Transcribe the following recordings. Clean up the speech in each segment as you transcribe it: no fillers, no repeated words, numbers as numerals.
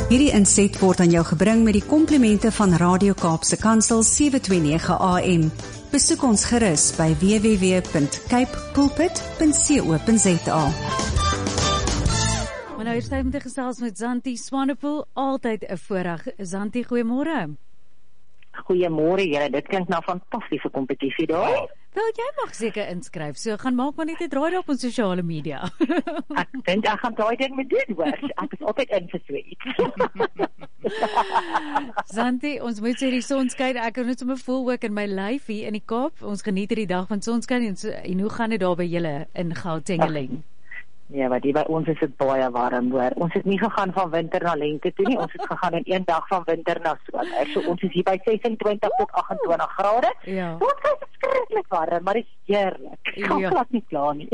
Hierdie inset word aan jou gebring met die komplimente van Radio Kaapse Kansel 729 AM. Besoek ons gerus by www.capepulpit.co.za. Maar nou is tyd om te gesels met Zanti Swanepoel, altyd 'n voorreg. Zanti, goeiemôre. Goeiemôre julle, dit klink nou 'n fantastiese kompetisie daar. Wel, jy mag seker inskryf, so gaan maak maar net 'n draai op ons sosiale media. Ek dink ek gaan daai ding met doen hoor. Ek is altyd in vir so iets. Zanti, ons moet sê die son skyn, ek kan net sommer voel ook in my lyf hier in die Kaap. Ons geniet hierdie dag van sonskyn en hoe gaan dit daar by julle in Gauteng? Ja, maar by ons is dit baie warm hoor. Ons het nie gegaan van winter na lente toe nie, ons het gegaan in een dag van winter na somer. So ons is hier by 26 tot 28 grade. Ja. Dit is verskriklik warm, maar dit is heerlik. Ek kan glad nie kla nie.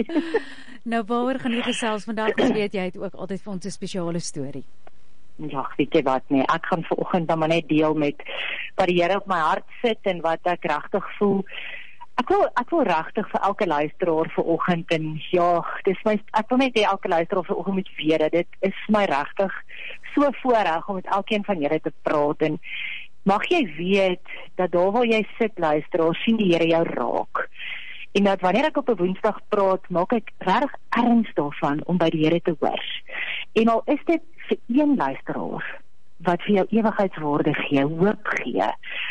Nou waaroor gaan jy gesels vandag? Ek weet jy het ook altyd vir ons 'n spesiale storie. Ja, weet jy wat nee, ek gaan vanoggend dan maar net deel met wat die Here op my hart sit en wat ek regtig voel. Ek wil regtig vir elke luisteraar vanoggend en ja, ek wil net hê elke luisteraar vanoggend moet weet dat dit is my regtig so voorreg om met elkeen van julle te praat en mag jy weet dat daar waar jy sit luisteraar, sien die Here jou raak. En dat wanneer ek op 'n Woensdag praat, maak ek regtig erns daarvan om by die Here te hoor. En al is dit vir een luisteraar wat vir jou ewigheidswaarde gee, hoop gee,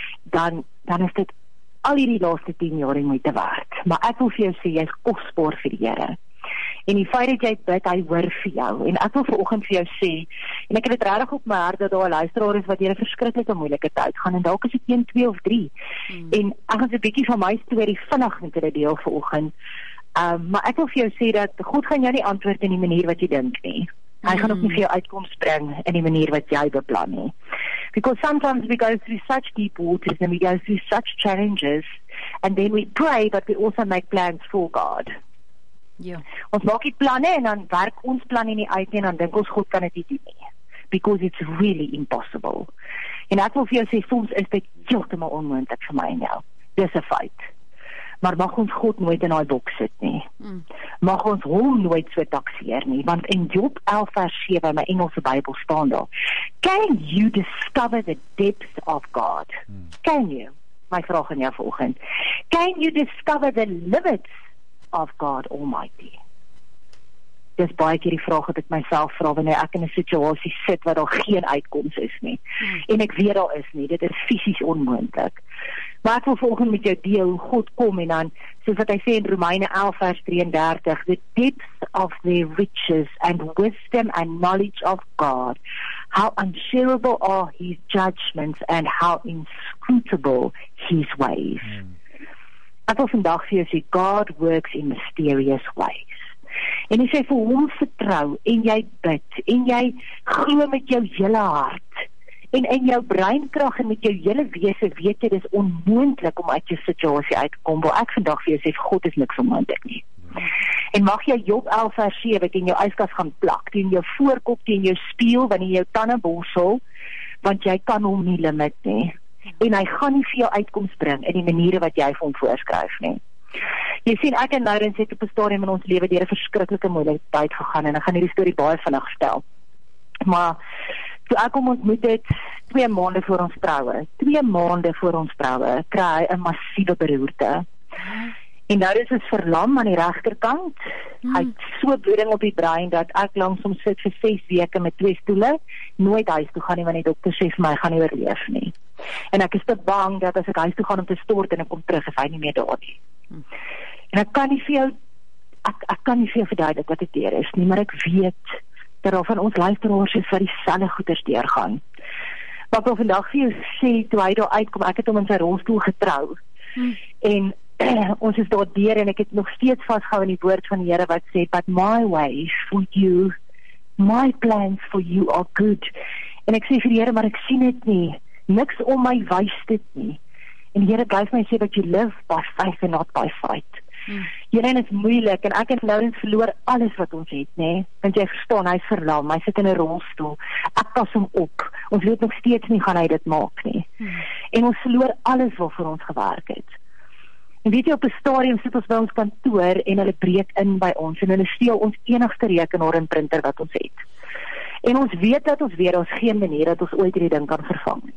dan is dit al hierdie laaste 10 jaar die moeite werd. Maar ek wil vir jou sê, jy is kosbaar vir die Here. En die feit dat jy bid, hy hoor vir jou. En ek wil vanoggend vir jou sê, en ek het dit regtig op my hart dat daar 'n luisteraar is wat deur 'n verskriklike moeilike tyd gaan, en dalk is dit 1, 2 of 3. En ek gaan 'n bietjie van my storie vinnig met julle deel vanoggend. Maar ek wil vir jou sê dat God gaan jou nie antwoord in die manier wat jy dink nie. Hy gaan ook nie vir jou uitkoms bring in die manier wat jy beplan nie. Because sometimes we go through such deep waters and we go through such challenges and then we pray but we also make plans for God. Ja. Ons maak die planne en dan werk ons planne nie uit nie en dan dink ons God kan dit nie doen nie. Because it's really impossible. En ek wil vir jou sê, soms is dit heeltemal onmoontlik vir my en jou. Dis 'n feit. Maar mag ons God nooit in daai boks sit nie. Mag ons hom nooit so takseer nie, want in Job 11 vers 7, my Engelse Bybel staan daar. Can you discover the depths of God? Can you? My vraag aan jou vanoggend. Can you discover the limits of God Almighty? Dis baie keer die vraag wat ek myself vra wanneer ek in 'n situasie sit waar daar geen uitkoms is nie. En ek weet daar is nie, dit is fisies onmoontlik. Maar ek wil vanoggend met jou deel hoe God kom en dan, soos wat hy sê in Romeine 11 vers 33, the depths of their riches and wisdom and knowledge of God, how unshareable are his judgments and how inscrutable his ways. Ek wil vandag vir jou sê, God works in mysterious ways. En as jy vir hom vertrou, en jy bid, en jy glo met jou hele hart, en in jou breinkrag en met jou hele wese weet jy, dis onmoontlik om uit jou situasie uit te kom, waar ek vandag vir jou sê, God is niks onmoontlik nie. En mag jy Job 11 vers 7 teen jou yskas gaan plak, teen jou voorkop, teen jou spieël, wanneer jy jou tande borsel, want jy kan hom nie limit nie. En hy gaan nie vir jou uitkoms bring in die maniere wat jy vir hom voorskryf nie. Jy sien, ek en Lourens het op 'n stadium in ons lewe deur 'n verskriklike moeilike tyd gegaan en ek gaan hierdie storie baie vinnig vertel. Maar toe ek hom ontmoet het 2 maande voor ons troue, 2 maande voor ons troue, kry hy 'n massiewe beroerte. En Lourens is verlam aan die regterkant. Hy het so bloeding op die brein dat ek langs hom sit vir 6 weke met 2 stoele, nooit huis toe gaan nie, want die dokter sê vir my, hy gaan nie oorleef nie. En ek is te bang dat as ek huis toe gaan om te stort en ek kom terug, is hy nie meer daar nie. En ek kan nie vir jou verduidelik wat dit deur is nie, maar ek weet dat daar van ons luisteraars is wat dieselfde goeders deurgaan. Maar ek wil vandag vir jou sê, toe hy daar uitkom, ek het hom in sy rolstoel getrou, en ons is daar deur, en ek het nog steeds vasgehou in die woord van die Here wat sê, but my ways for you, my plans for you are good. En ek sê vir die Here, maar ek sien dit nie, niks om my wys dit nie. En die Here blyf my sê dat you live by faith and not by sight. Hierin is moeilik, en ek en Lourens verloor alles wat ons het, nee, want jy verstaan, hy is verlam, hy sit in 'n rolstoel, ek pas hom op, ons weet nog steeds nie gaan hy dit maak nie, en ons verloor alles waarvoor ons gewerk het. En weet jy, op 'n stadium sit ons by ons kantoor, en hulle breek in by ons, en hulle steel ons enigste rekenaar en printer wat ons het. En ons weet dat ons weet, ons geen manier dat ons ooit hierdie ding kan vervang nie.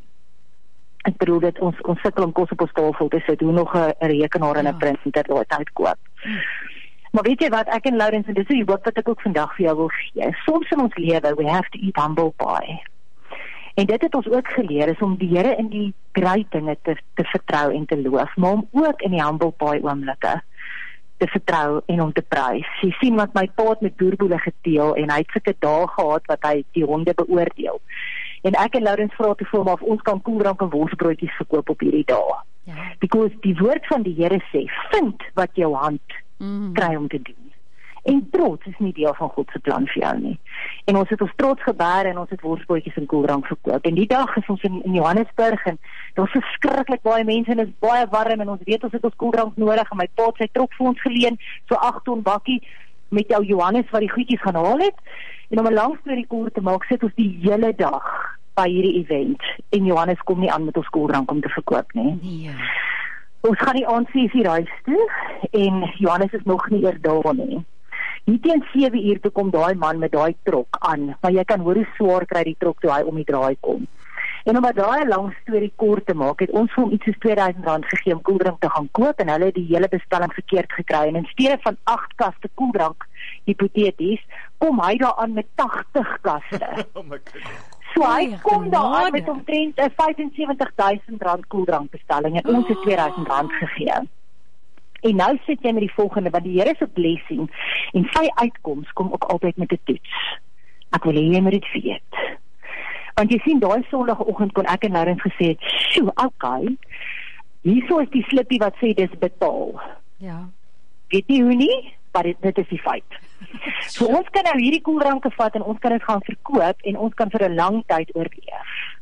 Ek bedoel dat ons sukkel om kos op ons tafel te sit, hoe nog 'n rekenaar en 'n printer daai tyd koop. Maar weet jy wat, ek en Lourens, en dis die hoop wat ek ook vandag vir jou wil gee. Soms in ons lewe, we have to eat humble pie. En dit het ons ook geleer, is om die Here in die great dinge te vertrou en te loof, maar om ook in die humble pie oomblikke te vertrou en om te prys. Jy sien wat my pa het met boerboele geteel, en hy het sulke dae gehad wat hy die honde beoordeel. En ek en Lourens vra toe vir hom of ons kan koeldrank en worsbroodjies verkoop op hierdie dae. Ja. Because die woord van die Here sê, vind wat jou hand kry om te doen. En trots is nie deel van God se plan vir jou nie. En ons het ons trots gebaar en ons het worsbroodjies en koeldrank verkoop. En die dag is ons in Johannesburg en daar's verskriklik baie mense en dit is baie warm en ons weet ons het ons koeldrank nodig en my pa het sy trok vir ons geleen, so 8 ton bakkie met jou Johannes wat die goedjies gaan haal het. En om 'n lang storie kort te maak, sit ons die hele dag by hierdie event en Johannes kom nie aan met ons koeldrank om te verkoop nie. Nee. Ons gaan die aand 6:00 huis toe en Johannes is nog nie eers daar nie. Hier teen 7:00 toe kom daai man met daai trok aan, maar jy kan hoor hoe swaar kry die trok toe hy om die draai kom. En om daai 'n lang storie kort te maak, het ons vir hom iets soos R2000 gegee om koeldrank te gaan koop en hulle het die hele bestelling verkeerd gekry. En in steede van 8 kaste koeldrank, hipoteties, kom hy daar aan met 80 kaste. Oh my goodness. So hy kom daar aan met genade. omtrent 'n R75.000 koeldrank bestelling en ons het R2000 gegee. En nou sit jy met die volgende, want die Here se blessing en sy uitkoms kom ook altyd met 'n toets. Ek wil hê jy moet dit weet. Want jy sien, daai Sondagoggend kon ek en Lourens gesê het, "Sjoe, okay. Hierso is die slippie wat sê dis betaal." Ja. Weet nie hoe nie, maar dit is die feit. So ons kan nou hierdie koeldranke vat en ons kan dit gaan verkoop en ons kan vir 'n lang tyd oorleef.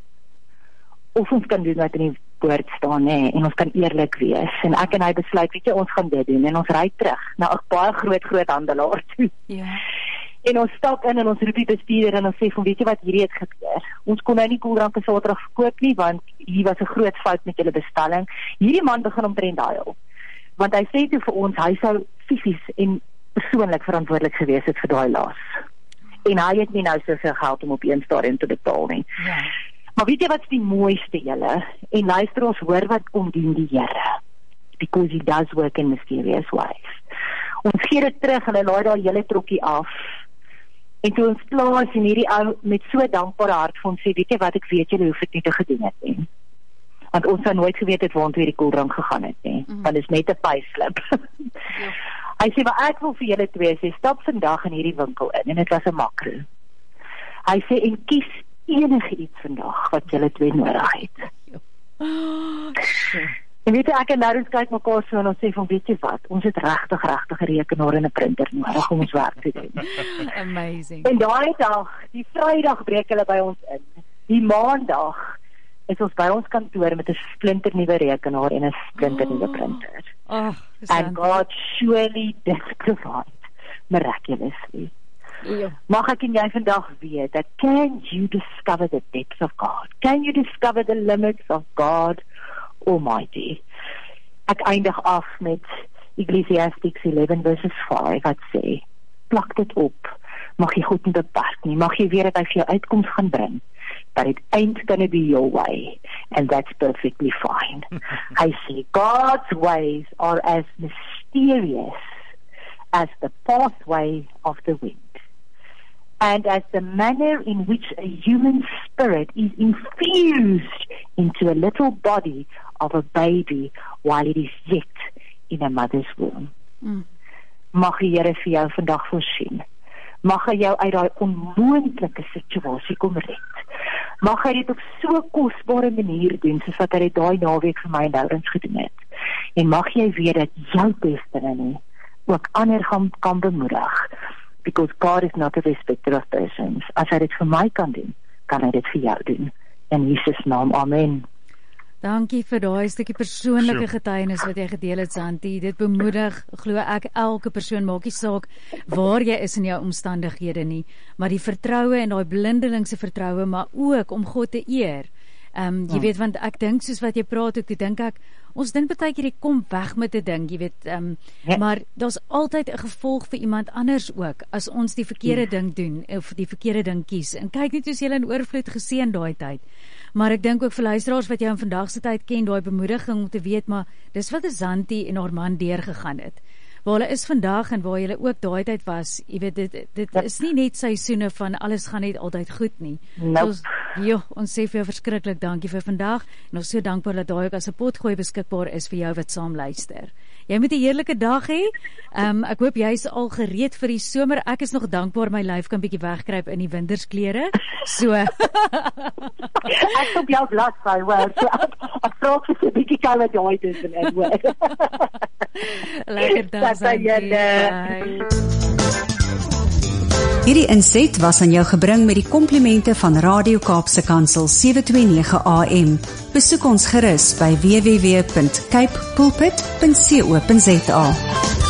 Of ons kan doen wat in die woord staan, nee, en ons kan eerlik wees. En ek en hy besluit, weet jy, ons gaan dit doen en ons ry terug na 'n baie groot handelaar toe. Ja. En ons stap in en ons roep die bestuurder en ons sê van, weet jy wat, hierdie het gebeur. Ons kon nou nie koeldranke Saterdag verkoop nie, want hier was 'n groot fout met julle bestelling. Hierdie man begin omtrent huil. Want hy sê toe vir ons, hy sou fisies en persoonlik verantwoordelik gewees het vir daai las. En hy het nie nou soveel geld om op een stadium te betaal nie. Ja. Maar weet jy wat is die mooiste julle? En luister, ons hoor wat kom doen die Here. Because he does work in mysterious ways. Ons gee dit terug en hy laai daai hele trokkie af. En toe ons klaar is en hierdie ou met so dankbare hart vir ons sê, weet jy wat, ek weet julle hoef dit nie te gedoen het nie. Want ons sou nooit geweet het waartoe hierdie koeldrank gegaan het nie. Want dit is net 'n payslip. Ja. Hy sê, maar ek wil vir julle twee sê, stap vandag in hierdie winkel in, en dit was 'n makro. Hy sê, en kies enige iets vandag wat julle twee nodig het. En weet jy, ek en Lourens kyk mekaar so en ons sê van, weet jy wat, ons het regtig 'n rekenaar en 'n printer nodig om ons werk te doen. Amazing. En daai dag, die Vrydag breek hulle by ons in. Die Maandag is ons by ons kantoor met 'n splinternuwe rekenaar en 'n splinternuwe printer. And God surely did provide miraculously. Ja. Mag ek en jy vandag weet dat can you discover the depths of God? Can you discover the limits of God Almighty? Ek eindig af met Ecclesiastes 11 verses 5 wat sê, plak dit op, mag jy God nie beperk nie, mag jy weet dat hy vir jou uitkoms gaan bring, but it ain't gonna be your way, and that's perfectly fine. Hy sê, God's ways are as mysterious as the pathway of the wind, and as the manner in which a human spirit is infused into a little body of a baby while it is yet in a mother's womb. Mag die Here vir jou vandag voorsien. Mag hy jou uit daai onmoontlike situasie kom red. Mag hy dit op so 'n kosbare manier doen, soos wat hy dit daai naweek vir my en Lourens gedoen het. En mag jy weet dat jou destiny ook ander kan bemoedig. Because God is not a respecter of persons. As hy dit vir my kan doen, kan hy dit vir jou doen. In Jesus naam, amen. Dankie vir daai stukkie persoonlike getuienis wat jy gedeel het, Santi. Dit bemoedig, glo ek, elke persoon, maak nie saak waar jy is in jou omstandighede nie, maar die vertroue en daai blindelingse vertroue, maar ook om God te eer Jy weet, want ek dink soos wat jy praat ook, dink ek, ons dink baie keer jy kom weg met 'n ding, jy weet, maar daar's altyd 'n gevolg vir iemand anders ook, as ons die verkeerde ding doen, of die verkeerde ding kies, en kyk net hoe jy in oorvloed geseën daai tyd. Maar ek dink ook vir luisteraars wat jou in vandag se tyd ken, daai bemoediging om te weet, maar dis wat Zanti en haar man deurgegaan het. Waar hulle is vandag en waar julle ook daai tyd was, jy weet, dit is nie net seisoene van alles gaan net altyd goed nie. Nope. So, ons sê vir jou verskriklik dankie vir vandag, en ons so dankbaar dat daai ook as 'n potgooi beskikbaar is vir jou wat saam luister. Jy moet 'n heerlike dag hê. Ek hoop jy's al gereed vir die somer. Ek is nog dankbaar my lyf kan bietjie wegkruip in die wintersklere. So. Ek op jou bladsy, hoor. So ek vra vir 'n bietjie koue daai tussenin, hoor. Lekker dag. Hierdie inset was aan jou gebring met die komplimente van Radio Kaapse Kansel 729 AM. Besoek ons gerus by www.cape pulpit.co.za.